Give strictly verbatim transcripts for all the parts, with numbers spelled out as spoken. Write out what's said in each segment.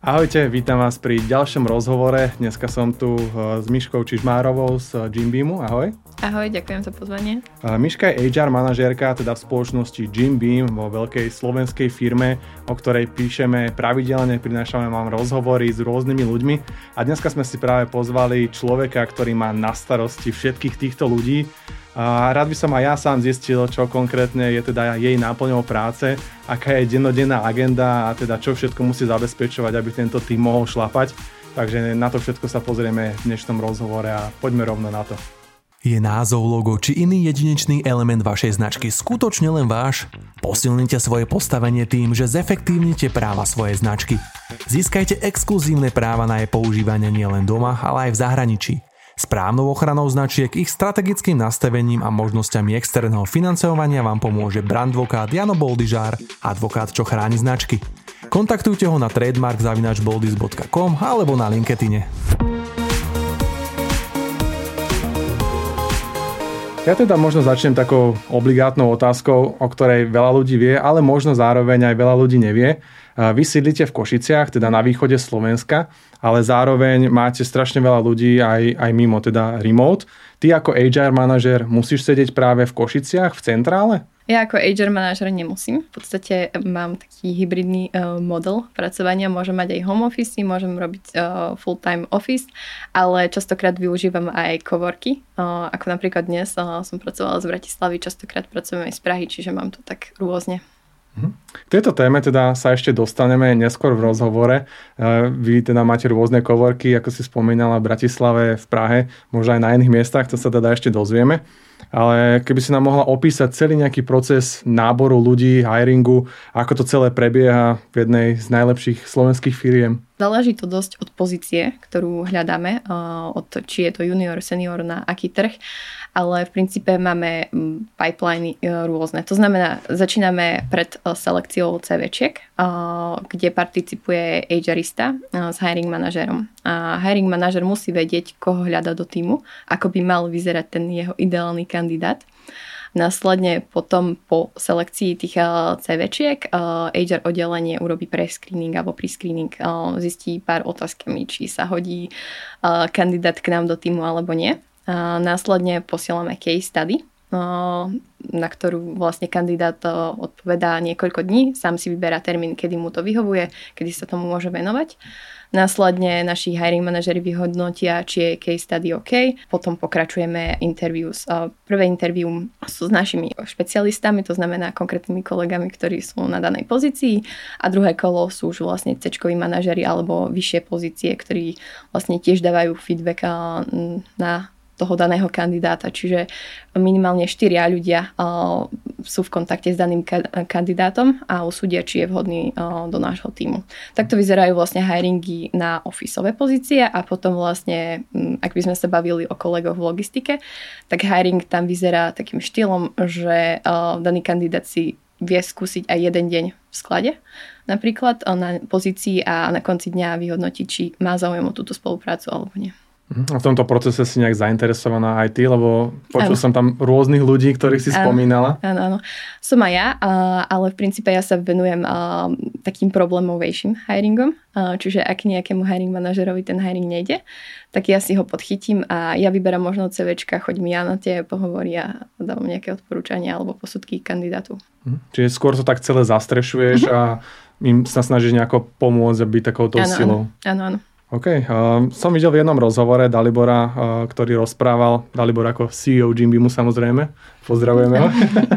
Ahojte, vítam vás pri ďalšom rozhovore. Dneska som tu s Miškou Čižmárovou z Jim Beamu. Ahoj. Ahoj, ďakujem za pozvanie. Miška je há er manažérka, teda v spoločnosti Jim Beam, vo veľkej slovenskej firme, o ktorej píšeme pravidelne, prinášame vám rozhovory s rôznymi ľuďmi. A dneska sme si práve pozvali človeka, ktorý má na starosti všetkých týchto ľudí. A rád by som aj ja sám zistil, čo konkrétne je teda jej náplňou práce, aká je dennodenná agenda a teda čo všetko musí zabezpečovať, aby tento tým mohol šlapať. Takže na to všetko sa pozrieme v dnešnom rozhovore a poďme rovno na to. Je názov, logo či iný jedinečný element vašej značky skutočne len váš? Posilnite svoje postavenie tým, že zefektívnite práva svojej značky. Získajte exkluzívne práva na jej používanie nielen doma, ale aj v zahraničí. Správnou ochranou značiek, ich strategickým nastavením a možnosťami externého financovania vám pomôže brandvokát Jano Boldižár, advokát, čo chráni značky. Kontaktujte ho na trademark zavináč boldis bodka com alebo na LinkedIne. Ja teda možno začnem takou obligátnou otázkou, o ktorej veľa ľudí vie, ale možno zároveň aj veľa ľudí nevie. Vy sídlite v Košiciach, teda na východe Slovenska, ale zároveň máte strašne veľa ľudí aj, aj mimo, teda remote. Ty ako há er manažer musíš sedieť práve v Košiciach, v centrále? Ja ako há er manažer nemusím. V podstate mám taký hybridný uh, model pracovania. Môžem mať aj home office, môžem robiť uh, full-time office, ale častokrát využívam aj coworky. Uh, ako napríklad dnes uh, som pracovala z Bratislavy, častokrát pracujem aj z Prahy, čiže mám to tak rôzne. K tejto téme teda sa ešte dostaneme neskôr v rozhovore. Vy teda máte rôzne coworky, ako si spomínala, v Bratislave, v Prahe, možno aj na iných miestach, to sa teda ešte dozvieme. Ale keby si nám mohla opísať celý nejaký proces náboru ľudí, hiringu, ako to celé prebieha v jednej z najlepších slovenských firiem. Záleží to dosť od pozície, ktorú hľadáme, od či je to junior, senior, na aký trh, ale v princípe máme pipeliny rôzne. To znamená, začíname pred selekciou CVčiek, kde participuje HRista s hiring manažérom. A hiring manažer musí vedieť, koho hľada do týmu, ako by mal vyzerať ten jeho ideálny kandidát. Následne potom po selekcii tých CVčiek há er oddelenie urobí pre-screening alebo pre-screening, zistí pár otázkami, či sa hodí kandidát k nám do týmu alebo nie. Následne posielame case study, na ktorú vlastne kandidát odpovedá niekoľko dní, sám si vyberá termín, kedy mu to vyhovuje, kedy sa tomu môže venovať. Následne naši hiring manažeri vyhodnotia, či je case study OK. Potom pokračujeme interviews. Prvé interview sú s našimi špecialistami, to znamená konkrétnymi kolegami, ktorí sú na danej pozícii. A druhé kolo sú už vlastne C-čkoví manažeri alebo vyššie pozície, ktorí vlastne tiež dávajú feedback na toho daného kandidáta, čiže minimálne štyria ľudia uh, sú v kontakte s daným ka- kandidátom a usúdia, či je vhodný uh, do nášho týmu. Takto vyzerajú vlastne hiringy na officeové pozície a potom vlastne, um, ak by sme sa bavili o kolegoch v logistike, tak hiring tam vyzerá takým štýlom, že uh, daný kandidát si vie skúsiť aj jeden deň v sklade, napríklad uh, na pozícii a na konci dňa vyhodnotiť, či má záujem o túto spoluprácu alebo nie. A v tomto procese si nejak zainteresovaná aj ty, lebo počul ano. som tam rôznych ľudí, ktorých si ano. spomínala. Áno, áno. Som aj ja, ale v princípe ja sa venujem takým problémovejším hiringom. Čiže ak nejakému hiring manažerovi ten hiring nejde, tak ja si ho podchytím a ja vyberám možno CVčka, choď mi ja na tie pohovory a dávam nejaké odporúčania alebo posudky kandidátu. Čiže skôr to tak celé zastrešuješ uh-huh. a im sa snažíš nejako pomôcť byť takouto áno, silou. Áno, áno. OK. Uh, som videl v jednom rozhovore Dalibora, uh, ktorý rozprával, Dalibor ako sí í ó Jim Beamu samozrejme, pozdravujeme ho, uh,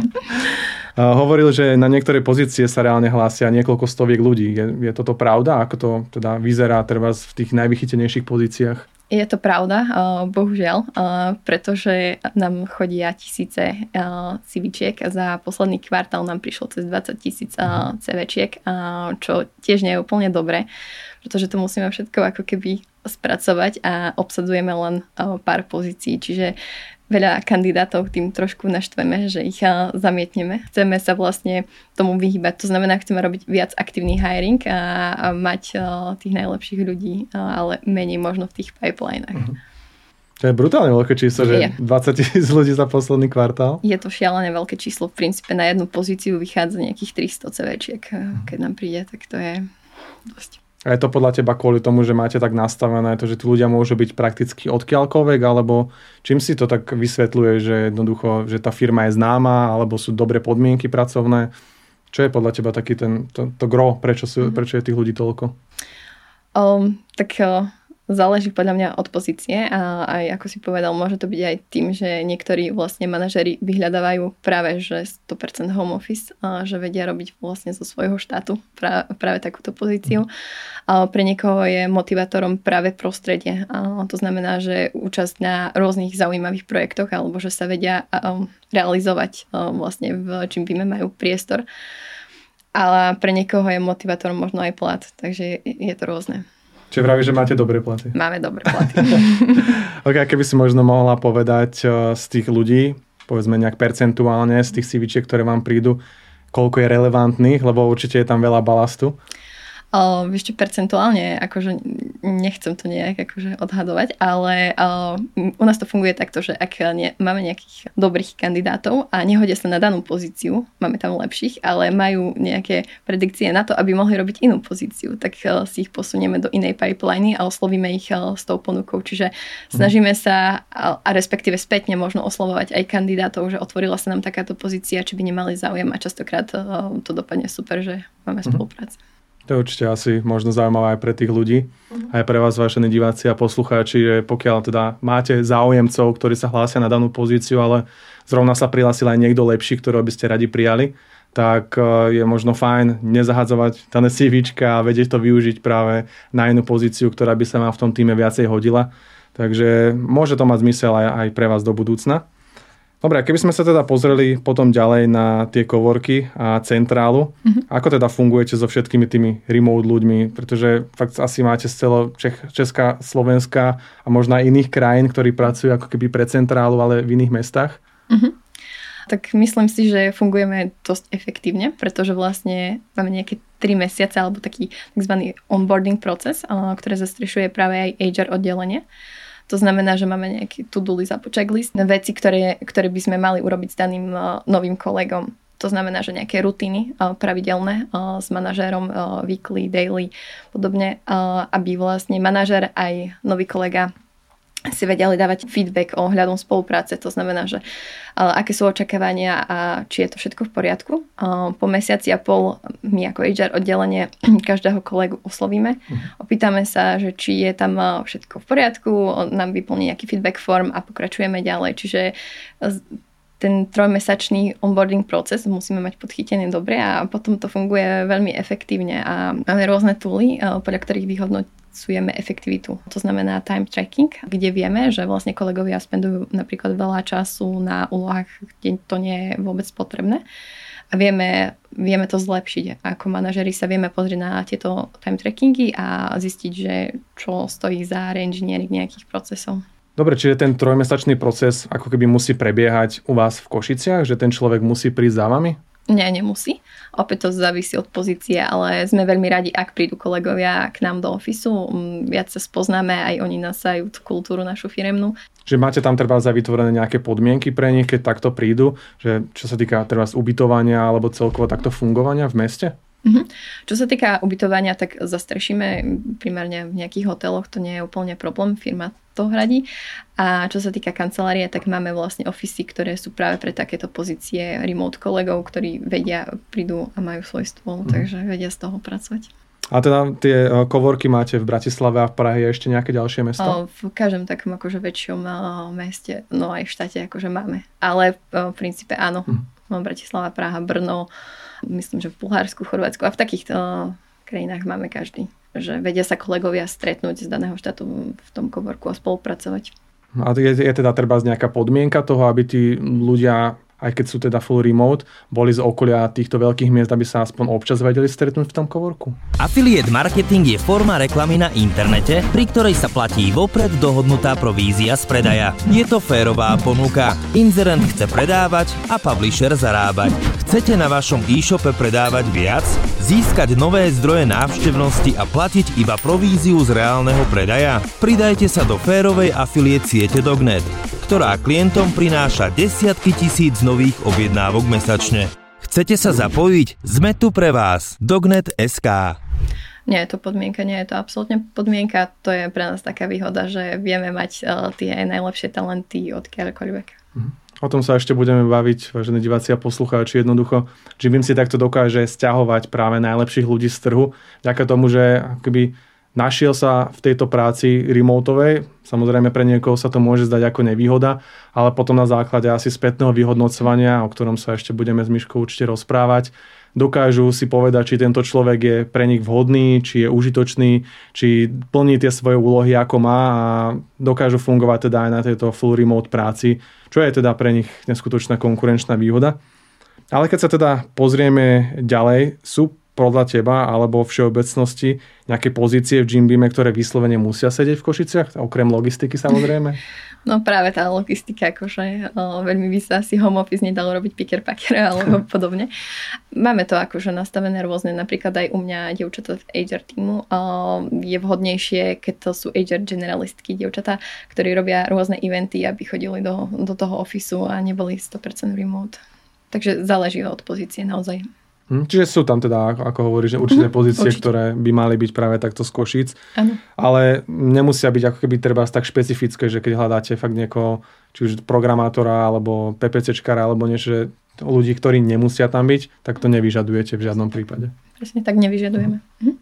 hovoril, že na niektorej pozície sa reálne hlásia niekoľko stoviek ľudí. Je, je toto pravda? Ako to teda vyzerá treba v tých najvychytenejších pozíciách? Je to pravda, bohužiaľ, pretože nám chodia tisíce CVčiek. Za posledný kvartál nám prišlo cez dvadsať tisíc CVčiek, čo tiež nie je úplne dobré, pretože to musíme všetko ako keby spracovať a obsadzujeme len pár pozícií. Čiže veľa kandidátov tým trošku naštveme, že ich zamietneme. Chceme sa vlastne tomu vyhýbať. To znamená, chceme robiť viac aktívny hiring a, a mať tých najlepších ľudí, ale menej možno v tých pipelinách. Uh-huh. To je brutálne veľké číslo, že je. dvadsať tisíc ľudí za posledný kvartál. Je to šialené veľké číslo. V princípe na jednu pozíciu vychádza nejakých tristo CVčiek. Keď nám príde, tak to je dosť. A je to podľa teba kvôli tomu, že máte tak nastavené to, že tí ľudia môžu byť prakticky odkiaľkoľvek, alebo čím si to tak vysvetľuje, že jednoducho, že tá firma je známa, alebo sú dobré podmienky pracovné? Čo je podľa teba taký ten, to, to gro, prečo, sú, mm-hmm. prečo je tých ľudí toľko? Um, tak uh, záleží podľa mňa od pozície a aj ako si povedal, môže to byť aj tým, že niektorí vlastne manažeri vyhľadávajú práve že sto percent home office, a že vedia robiť vlastne zo svojho štátu práve, práve takúto pozíciu. A pre niekoho je motivátorom práve prostredie. A to znamená, že účasť na rôznych zaujímavých projektoch alebo že sa vedia um, realizovať um, vlastne v čím víme majú priestor. Ale pre niekoho je motivátorom možno aj plat, takže je to rôzne. Čiže vravíš, že máte dobré platy? Máme dobré platy. Ok, keby si možno mohla povedať z tých ľudí, povedzme nejak percentuálne, z tých C Včiek, ktoré vám prídu, koľko je relevantných, lebo určite je tam veľa balastu. Uh, vieš čo, percentuálne, akože nechcem to nejak akože odhadovať, ale uh, u nás to funguje takto, že ak ne, máme nejakých dobrých kandidátov a nehodia sa na danú pozíciu, máme tam lepších, ale majú nejaké predikcie na to, aby mohli robiť inú pozíciu, tak uh, si ich posunieme do inej pipeliny a oslovíme ich uh, s tou ponukou. Čiže snažíme sa, a, a respektíve spätne možno oslovovať aj kandidátov, že otvorila sa nám takáto pozícia, či by nemali záujem a častokrát uh, to dopadne super, že máme spoluprácu. To je určite asi možno zaujímavé aj pre tých ľudí, uh-huh. aj pre vás, vážení diváci a poslucháči, že pokiaľ teda máte záujemcov, ktorí sa hlásia na danú pozíciu, ale zrovna sa prihlásil aj niekto lepší, ktorého by ste radi prijali, tak je možno fajn nezahadzovať dané CVčka a vedieť to využiť práve na inú pozíciu, ktorá by sa vám v tom týme viacej hodila. Takže môže to mať zmysel aj, aj pre vás do budúcna. Dobre, keby sme sa teda pozreli potom ďalej na tie coworky a centrálu, mm-hmm. ako teda fungujete so všetkými tými remote ľuďmi, pretože fakt asi máte z celo Čech, Česká, Slovenská a možno aj iných krajín, ktorí pracujú ako keby pre centrálu, ale v iných mestách? Mm-hmm. Tak myslím si, že fungujeme dosť efektívne, pretože vlastne máme nejaké tri mesiace alebo taký tzv. Onboarding proces, ktoré zastrešuje práve aj há er oddelenie. To znamená, že máme nejaký to-do list alebo checklist, veci, ktoré, ktoré by sme mali urobiť s daným uh, novým kolegom. To znamená, že nejaké rutiny uh, pravidelné uh, s manažérom, uh, weekly, daily, podobne, uh, aby vlastne manažér aj nový kolega si vedeli dávať feedback o ohľadom spolupráce. To znamená, že uh, aké sú očakávania a či je to všetko v poriadku. Uh, po mesiaci a pol my ako há er oddelenie každého kolegu oslovíme. Uh-huh. Opýtame sa, že či je tam uh, všetko v poriadku, on nám vyplní nejaký feedback form a pokračujeme ďalej. Čiže uh, ten trojmesačný onboarding proces musíme mať podchytený dobre a potom to funguje veľmi efektívne a máme rôzne tooly, uh, podľa ktorých vyhodnocujeme efektivitu. To znamená time tracking, kde vieme, že vlastne kolegovia spendujú napríklad veľa času na úlohách, kde to nie je vôbec potrebné. A vieme, vieme to zlepšiť. Ako manažeri sa vieme pozrieť na tieto time trackingy a zistiť, že čo stojí za reengineering nejakých procesov. Dobre, čiže ten trojmesačný proces ako keby musí prebiehať u vás v Košiciach, že ten človek musí prísť za vami? Nie, nemusí. Opäť to závisí od pozície, ale sme veľmi radi, ak prídu kolegovia k nám do ofisu. Viac sa spoznáme, aj oni nasajú tú kultúru našu firemnú. Že máte tam treba vytvorené nejaké podmienky pre nich, keď takto prídu? Že čo sa týka treba ubytovania alebo celkovo takto fungovania v meste? Uh-huh. Čo sa týka ubytovania, tak zastrešíme primárne v nejakých hoteloch, to nie je úplne problém, firma to hradí. A čo sa týka kancelárie, tak máme vlastne ofisy, ktoré sú práve pre takéto pozície remote kolegov, ktorí vedia, prídu a majú svoj stôl, uh-huh. takže vedia z toho pracovať. A teda tie coworky máte v Bratislave a v Prahe, je ešte nejaké ďalšie mesto? V každom takom akože väčšom meste, no aj v štáte akože máme. Ale v princípe áno, uh-huh. Bratislava, Praha, Brno, myslím, že v Bulharsku, Chorvátsku a v takýchto krajinách máme každý. Že vedia sa kolegovia stretnúť z daného štátu v tom coworku a spolupracovať. A je, je teda treba nejaká podmienka toho, aby tí ľudia, aj keď sú teda full remote, boli z okolia týchto veľkých miest, aby sa aspoň občas vedeli stretnúť v tom coworku? Affiliate marketing je forma reklamy na internete, pri ktorej sa platí vopred dohodnutá provízia z predaja. Je to férová ponuka. Inzerent chce predávať a publisher zarábať. Chcete na vašom e-shope predávať viac? Získať nové zdroje návštevnosti a platiť iba províziu z reálneho predaja? Pridajte sa do férovej affiliate siete Dognet, ktorá klientom prináša desiatky tisíc nových objednávok mesačne. Chcete sa zapojiť? Sme tu pre vás. Dognet bodka es ká. Nie je to podmienka, nie je to absolútne podmienka. To je pre nás taká výhoda, že vieme mať uh, tie najlepšie talenty odkiaľkoľvek. Mhm. O tom sa ešte budeme baviť, vážení diváci a poslucháči. Jednoducho, Jim Beam si takto dokáže sťahovať práve najlepších ľudí z trhu. Vďaka tomu, že akoby našiel sa v tejto práci remotovej. Samozrejme pre niekoho sa to môže zdať ako nevýhoda, ale potom na základe asi spätného vyhodnocovania, o ktorom sa ešte budeme s Miškou určite rozprávať, dokážu si povedať, či tento človek je pre nich vhodný, či je užitočný, či plní tie svoje úlohy ako má a dokážu fungovať teda aj na tejto full remote práci, čo je teda pre nich neskutočná konkurenčná výhoda. Ale keď sa teda pozrieme ďalej, sú podľa teba alebo v všeobecnosti nejaké pozície v Jim Beame, ktoré vyslovene musia sedieť v Košiciach, okrem logistiky samozrejme? No práve tá logistika, akože o, veľmi by sa asi home office nedalo robiť picker-packer alebo podobne. Máme to akože nastavené rôzne, napríklad aj u mňa dievčatá v há er týmu o, je vhodnejšie, keď to sú há er generalistky, dievčatá, ktorí robia rôzne eventy, aby chodili do, do toho ofisu a neboli sto percent remote. Takže záleží od pozície naozaj. Hm, čiže sú tam teda, ako hovoríš, určité mm, pozície, určite. ktoré by mali byť práve takto z Košíc. Áno. Ale nemusia byť ako keby treba tak špecifické, že keď hľadáte fakt niekoho, či už programátora, alebo PPCčkara, alebo niečo, ľudí, ktorí nemusia tam byť, tak to nevyžadujete v žiadnom prípade. Presne tak nevyžadujeme. Mhm.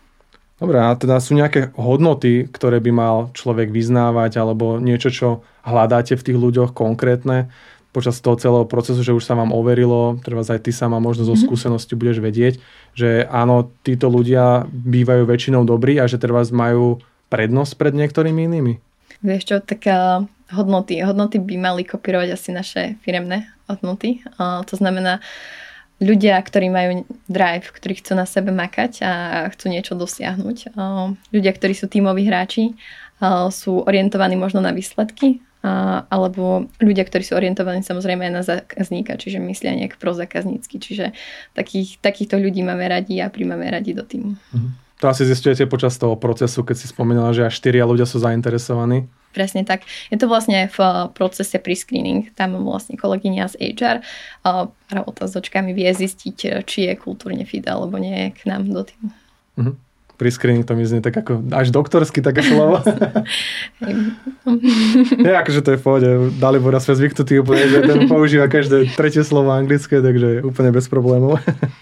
Dobre, a teda sú nejaké hodnoty, ktoré by mal človek vyznávať, alebo niečo, čo hľadáte v tých ľuďoch konkrétne, počas toho celého procesu, že už sa vám overilo, treba aj ty sama možno zo skúsenosti budeš vedieť, že áno, títo ľudia bývajú väčšinou dobrí a že treba majú prednosť pred niektorými inými. Vieš čo, tak uh, hodnoty. Hodnoty by mali kopírovať asi naše firemné hodnoty. Uh, to znamená ľudia, ktorí majú drive, ktorí chcú na sebe makať a chcú niečo dosiahnuť. Uh, ľudia, ktorí sú tímoví hráči, uh, sú orientovaní možno na výsledky, Uh, alebo ľudia, ktorí sú orientovaní samozrejme aj na zákazníka, čiže myslia nejak prozákaznícky. Čiže takých, takýchto ľudí máme radi a príjmame radi do týmu. Uh-huh. To asi zistujete počas toho procesu, keď si spomínala, že až štyria ľudia sú zainteresovaní. Presne tak. Je to vlastne v procese pre-screening. Tam vlastne kolegyňa z há er uh, pár otázočkami vie zistiť, či je kultúrne fit alebo nie k nám do týmu. Uh-huh. Pre-screening to mi znie tak ako až doktorsky také slovo. Nie, akože to je v pohode. Dalibor sme zvyknutí úplne, že ten používa každé tretie slovo anglické, takže úplne bez problémov.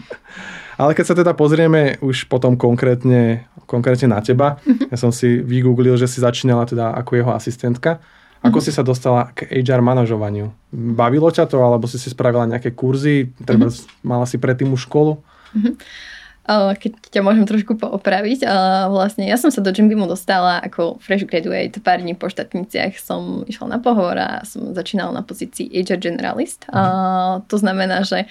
Ale keď sa teda pozrieme už potom konkrétne, konkrétne na teba, mm-hmm. ja som si vygooglil, že si začínala teda ako jeho asistentka. Ako mm-hmm. si sa dostala k há er manažovaniu? Bavilo ťa to, alebo si si spravila nejaké kurzy? Treba, mm-hmm. mala si predtým už školu? Mm-hmm. Keď ťa môžem trošku poopraviť, vlastne ja som sa do Jim Beamu dostala ako fresh graduate, pár dní po štátniciach som išla na pohovor a som začínala na pozícii há er generalist. Mm. To znamená, že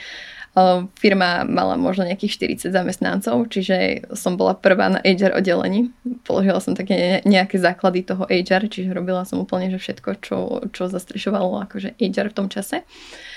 firma mala možno nejakých štyridsať zamestnancov, čiže som bola prvá na há er oddelení. Položila som také nejaké základy toho há er, čiže robila som úplne že všetko, čo, čo zastrešovalo akože há er v tom čase.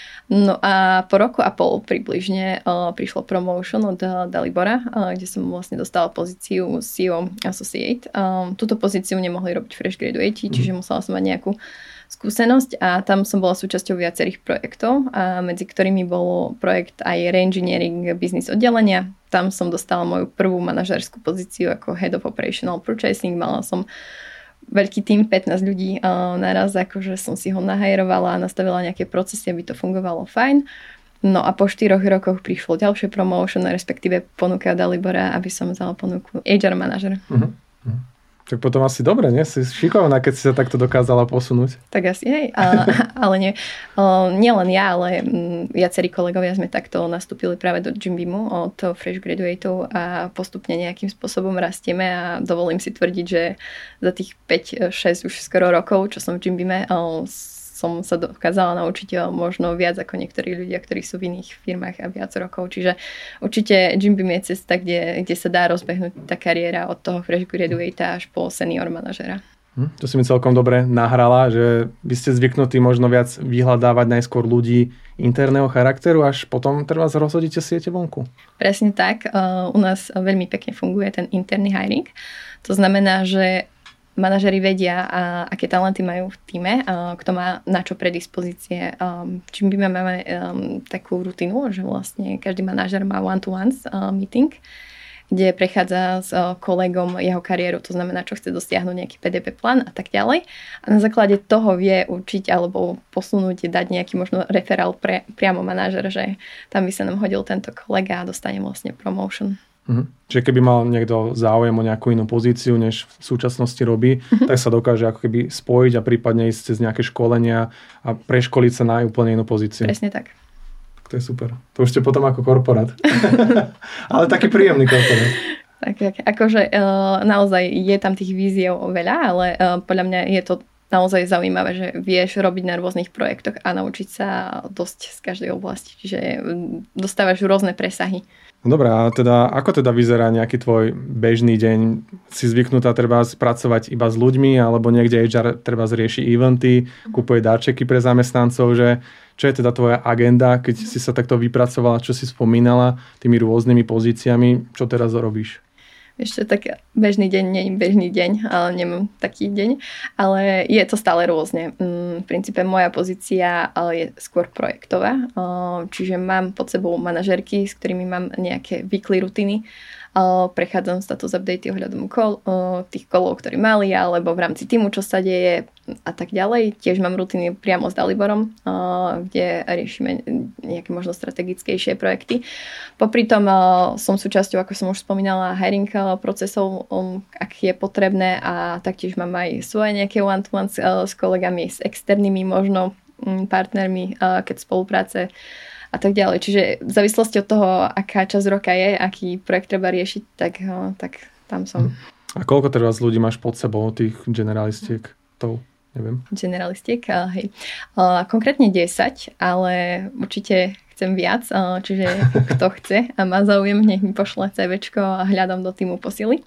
No a po roku a pol približne uh, prišlo promotion od uh, Dalibora, uh, kde som vlastne dostala pozíciu C E O Associate. Um, túto pozíciu nemohli robiť fresh graduate, čiže musela som mať nejakú skúsenosť a tam som bola súčasťou viacerých projektov, a medzi ktorými bol projekt aj Reengineering business oddelenia. Tam som dostala moju prvú manažerskú pozíciu ako Head of Operational Purchasing. Mala som veľký tým, pätnásť ľudí uh, naraz, akože som si ho nahajrovala a nastavila nejaké procesy, aby to fungovalo fajn. No a po štyroch rokoch prišlo ďalšie promotion, respektíve ponuka Dalibora, aby som vzala ponuku há er manažer. Uh-huh. Uh-huh. Tak potom asi dobre, nie? Si šikovná, keď si sa takto dokázala posunúť. Tak asi, hej. A, ale nie, uh, nie len ja, ale um, viacerí kolegovia sme takto nastúpili práve do Jim Beamu od fresh graduateov a postupne nejakým spôsobom rastieme a dovolím si tvrdiť, že za tých päť šesť už skoro rokov, čo som v Jim Beame, uh, som sa dokázala naučiť možno viac ako niektorí ľudia, ktorí sú v iných firmách a viac rokov. Čiže určite Jim Beam je cesta, kde, kde sa dá rozbehnúť tá kariéra od toho fresh graduate až po senior manažera. Hm, to si mi celkom dobre nahrala, že vy ste zvyknutí možno viac vyhľadávať najskôr ľudí interného charakteru, až potom treba rozhodíte siete vonku. Presne tak. Uh, u nás veľmi pekne funguje ten interný hiring. To znamená, že manažeri vedia, a, aké talenty majú v tíme, a, kto má na čo predispozície. Um, čím by máme um, takú rutinu, že vlastne každý manažer má one-to-one uh, meeting, kde prechádza s kolegom jeho kariéru, to znamená, čo chce dosiahnuť, nejaký pé dé pé plán a tak ďalej. A na základe toho vie určiť alebo posunúť, dať nejaký možno referál pre, priamo manažer, že tam by sa nám hodil tento kolega a dostane vlastne promotion. Mhm. Čiže keby mal niekto záujem o nejakú inú pozíciu, než v súčasnosti robí, mhm. tak sa dokáže ako keby spojiť a prípadne ísť cez nejaké školenia a preškoliť sa na úplne inú pozíciu. Presne tak. To je super. To už ste potom ako korporát. Ale taký príjemný korporát. Tak, tak. Akože uh, naozaj je tam tých víziev veľa, ale uh, podľa mňa je to naozaj zaujímavé, že vieš robiť na rôznych projektoch a naučiť sa dosť z každej oblasti. Čiže dostávaš rôzne presahy. No dobré, a teda, ako teda vyzerá nejaký tvoj bežný deň? Si zvyknutá treba spracovať iba s ľuďmi, alebo niekde há er treba rieši eventy, kupuje darčeky pre zamestnancov, že čo je teda tvoja agenda, keď si sa takto vypracovala, čo si spomínala tými rôznymi pozíciami, čo teraz robíš? Ešte tak bežný deň, nie je bežný deň, ale nemám taký deň, ale je to stále rôzne. V princípe moja pozícia je skôr projektová, čiže mám pod sebou manažérky, s ktorými mám nejaké weekly rutiny, prechádzam status updaty ohľadom kol, tých kolov, ktorí mali, alebo v rámci týmu, čo sa deje a tak ďalej. Tiež mám rutiny priamo s Daliborom, kde riešime nejaké možno strategickejšie projekty. Popri tom som súčasťou, ako som už spomínala, hiring procesov, ak je potrebné, a taktiež mám aj svoje nejaké one-to-one s kolegami, s externými možno partnermi, keď spolupráce a tak ďalej. Čiže v závislosti od toho, aká časť roka je, aký projekt treba riešiť, tak, tak tam som. A koľko teraz ľudí máš pod sebou, tých generalistiek? To neviem. Generalistiek, hej. Konkrétne desať, ale určite chcem viac, čiže kto chce a má záujem, nech mi pošle CVčko a hľadám do týmu posily.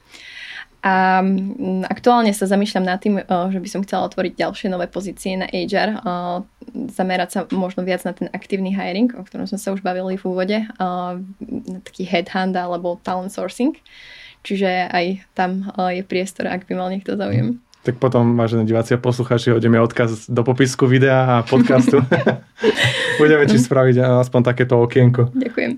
A aktuálne sa zamýšľam nad tým, že by som chcela otvoriť ďalšie nové pozície na há er, zamerať sa možno viac na ten aktívny hiring, o ktorom sme sa už bavili v úvode, na taký headhunt alebo talent sourcing. Čiže aj tam je priestor, ak by mal niekto záujem. Tak potom, vážení diváci a poslucháči, hodíme odkaz do popisku videa a podcastu. Budeme či spraviť aspoň takéto okienko. Ďakujem.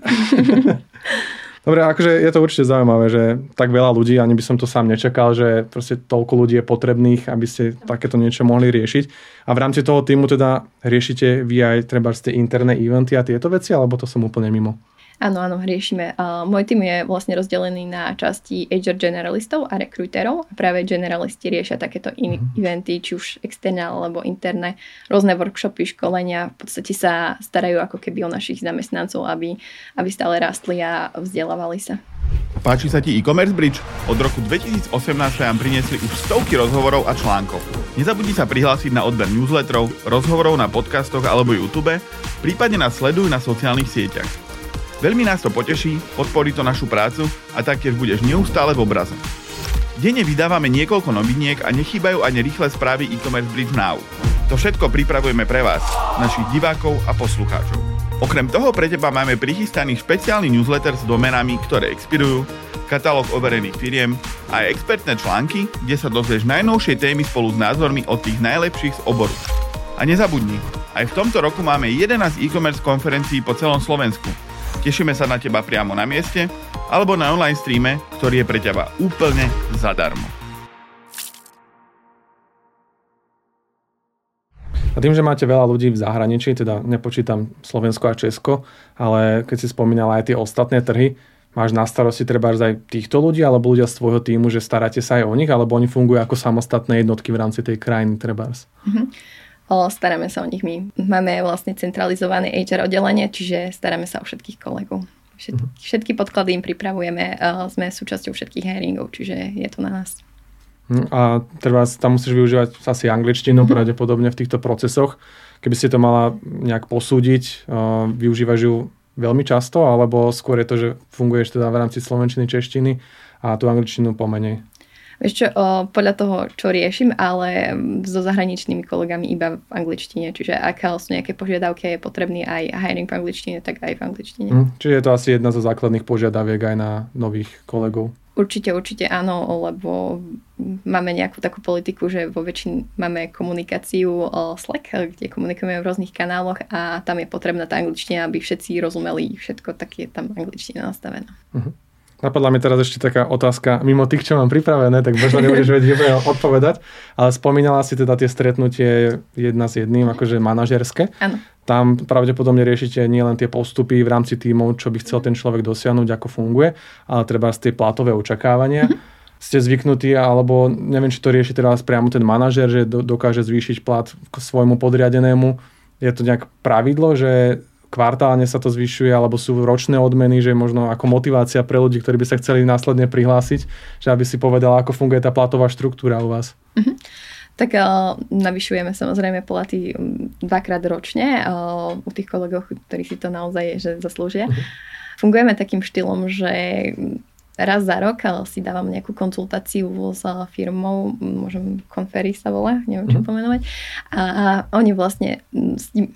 Dobre, akože je to určite zaujímavé, že tak veľa ľudí, ani by som to sám nečakal, že proste toľko ľudí je potrebných, aby ste takéto niečo mohli riešiť. A v rámci toho týmu teda riešite vy aj treba tie interné eventy a tieto veci, alebo to som úplne mimo? Áno, áno, riešime. Uh, môj tým je vlastne rozdelený na časti há er generalistov a rekrúterov. A práve generalisti riešia takéto in- mm-hmm. eventy, či už externé alebo interné, rôzne workshopy, školenia. V podstate sa starajú ako keby o našich zamestnancov, aby, aby stále rastli a vzdelávali sa. Páči sa ti e-commerce bridge? Od roku dvetisícosemnásť sa nám priniesli už stovky rozhovorov a článkov. Nezabudni sa prihlásiť na odber newsletterov, rozhovorov na podcastoch alebo YouTube, prípadne nás sleduj na sociálnych sieťach. Veľmi nás to poteší, podporí to našu prácu a taktiež budeš neustále v obraze. Denne vydávame niekoľko noviniek a nechýbajú ani rýchle správy e-commerce bridge now. To všetko pripravujeme pre vás, našich divákov a poslucháčov. Okrem toho pre teba máme prichystaný špeciálny newsletter s domenami, ktoré expirujú, katalóg overených firiem a aj expertné články, kde sa dozvieš najnovšie témy spolu s názormi od tých najlepších z oboru. A nezabudni, aj v tomto roku máme jedenásť e-commerce konferencií po celom Slovensku. Tešíme sa na teba priamo na mieste alebo na online streame, ktorý je pre teba úplne zadarmo. A tým, že máte veľa ľudí v zahraničí, teda nepočítam Slovensko a Česko, ale keď si spomínala aj tie ostatné trhy, máš na starosti treba aj týchto ľudí alebo ľudia z tvojho týmu, že staráte sa aj o nich, alebo oni fungujú ako samostatné jednotky v rámci tej krajiny trebárs? Mhm. Staráme sa o nich my. Máme vlastne centralizované há er oddelenie, čiže staráme sa o všetkých kolegov. Všetky, všetky podklady im pripravujeme, sme súčasťou všetkých hiringov, čiže je to na nás. A treba tam musíš využívať asi angličtinu, mm-hmm. pravdepodobne v týchto procesoch. Keby si to mala nejak posúdiť, využívaš ju veľmi často, alebo skôr je to, že funguješ teda v rámci slovenčiny, češtiny a tú angličtinu pomenej? Vieš čo, o, podľa toho, čo riešim, ale so zahraničnými kolegami iba v angličtine. Čiže ak sú nejaké požiadavky, je potrebný aj hiring v angličtine, tak aj v angličtine. Mm, čiže je to asi jedna zo základných požiadaviek aj na nových kolegov. Určite, určite áno, lebo máme nejakú takú politiku, že vo väčšine máme komunikáciu Slack, kde komunikujeme v rôznych kanáloch a tam je potrebná tá angličtina, aby všetci rozumeli všetko, tak je tam angličtina nastavená. Uh-huh. Napadla mi teraz ešte taká otázka, mimo tých, čo mám pripravené, tak možno nebudeš vedieť odpovedať, ale spomínala si teda tie stretnutie jedna s jedným, akože manažerské. Áno. Tam pravdepodobne riešite nielen tie postupy v rámci tímov, čo by chcel ten človek dosiahnuť, ako funguje, ale treba z tie platové očakávania. Mm-hmm. Ste zvyknutí, alebo neviem, či to rieši teraz priamo ten manažer, že dokáže zvýšiť plat k svojmu podriadenému. Je to nejak pravidlo, že kvartálne sa to zvyšuje, alebo sú ročné odmeny, že možno ako motivácia pre ľudí, ktorí by sa chceli následne prihlásiť, že aby si povedala, ako funguje tá platová štruktúra u vás. Uh-huh. Tak uh, navyšujeme samozrejme platy dvakrát ročne uh, u tých kolegov, ktorí si to naozaj že zaslúžia. Uh-huh. Fungujeme takým štýlom, že raz za rok si dávam nejakú konzultáciu s firmou, môžem Confery sa volá, neviem čo uh-huh. pomenovať. A, a oni vlastne s tým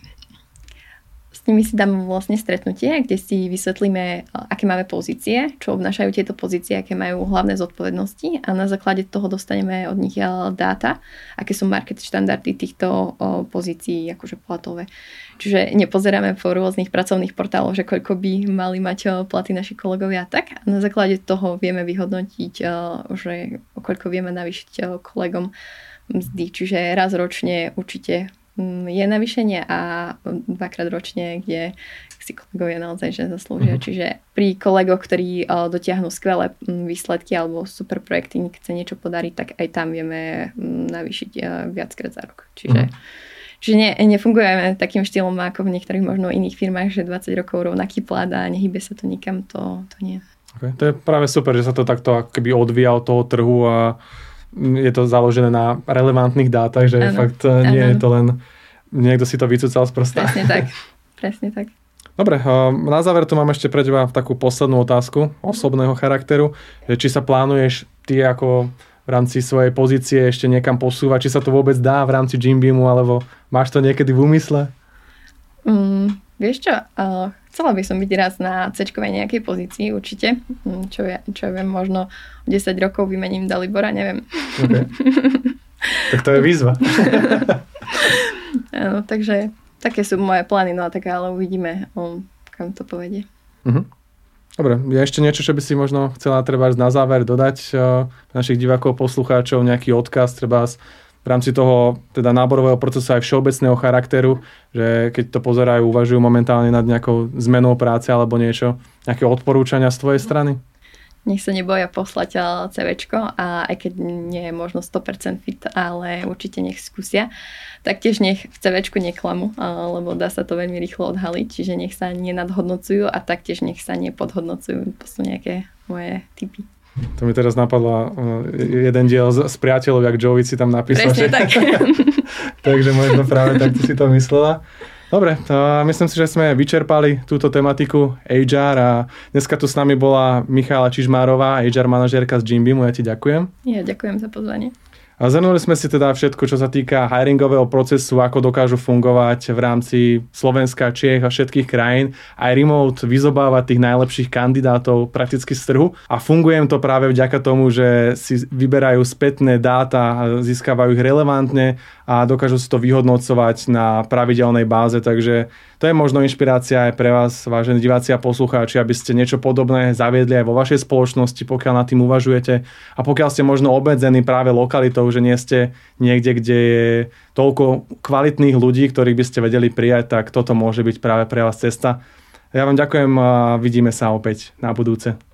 S nimi si dáme vlastne stretnutie, kde si vysvetlíme, aké máme pozície, čo obnášajú tieto pozície, aké majú hlavné zodpovednosti a na základe toho dostaneme od nich dáta, aké sú market štandardy týchto pozícií, akože platové. Čiže nepozeráme po rôznych pracovných portáloch, že koľko by mali mať platy naši kolegovia a tak. A na základe toho vieme vyhodnotiť, že koľko vieme navýšiť kolegom mzdy. Čiže raz ročne určite je navýšenie a dvakrát ročne, kde si kolegovia naozaj že zaslúžia. Uh-huh. Čiže pri kolegoch, ktorí uh, dotiahnu skvelé výsledky alebo super projekty, chce niečo podariť, tak aj tam vieme um, navýšiť uh, viackrát za rok. Čiže, uh-huh. čiže ne, nefungujeme takým štýlom ako v niektorých možno iných firmách, že dvadsať rokov rovnaký plat a nehybe sa to nikam, to, to nie. Okay. To je práve super, že sa to takto akoby odvíja od toho trhu a je to založené na relevantných dátach, že ano, fakt nie ano. Je to len niekto si to vycúcal z prsta. Presne tak, presne tak. Dobre, na záver tu mám ešte pre teba takú poslednú otázku osobného charakteru, že či sa plánuješ ty ako v rámci svojej pozície ešte niekam posúvať, či sa to vôbec dá v rámci Jim Beamu, alebo máš to niekedy v úmysle? Mm, vieš čo, uh, chcela by som byť raz na C-čkovej nejakej pozícii, určite. Čo ja, čo ja viem, možno o desať rokov vymením Dalibora, neviem. Okay. Tak to je výzva. Áno, takže také sú moje plány, no a tak ale uvidíme, o, kam to povedie. Uh-huh. Dobre, je ešte niečo, čo by si možno chcela treba na záver dodať uh, našich divákov, poslucháčov, nejaký odkaz, treba v rámci toho teda náborového procesu aj všeobecného charakteru, že keď to pozerajú, uvažujú momentálne nad nejakou zmenou práce alebo niečo, nejaké odporúčania z tvojej strany? Nech sa neboja poslať CVčko a aj keď nie je možno sto percent fit, ale určite nech skúsia. Taktiež nech v CVčku neklamú, lebo dá sa to veľmi rýchlo odhaliť, čiže nech sa nenadhodnocujú a taktiež nech sa nepodhodnocujú. To sú nejaké moje tipy. To mi teraz napadlo jeden diel z, z priateľov, jak Joey si tam napísal. Presne že... tak. Takže možno práve takto si to myslela. Dobre, to myslím si, že sme vyčerpali túto tematiku há er a dneska tu s nami bola Michála Čižmárová, há er manažérka z Jim Beamu. Ja ti ďakujem. Ja ďakujem za pozvanie. A zhrnuli sme si teda všetko, čo sa týka hiringového procesu, ako dokážu fungovať v rámci Slovenska, Čiech a všetkých krajín. Aj remote vyzobávať tých najlepších kandidátov prakticky z trhu. A funguje to práve vďaka tomu, že si vyberajú spätné dáta, získavajú ich relevantne a dokážu si to vyhodnocovať na pravidelnej báze. Takže to je možno inšpirácia aj pre vás, vážení diváci a poslucháči, aby ste niečo podobné zaviedli aj vo vašej spoločnosti, pokiaľ nad tým uvažujete a pokiaľ ste možno obmedzení práve lokalitou, že nie ste niekde, kde je toľko kvalitných ľudí, ktorých by ste vedeli prijať, tak toto môže byť práve pre vás cesta. Ja vám ďakujem a vidíme sa opäť na budúce.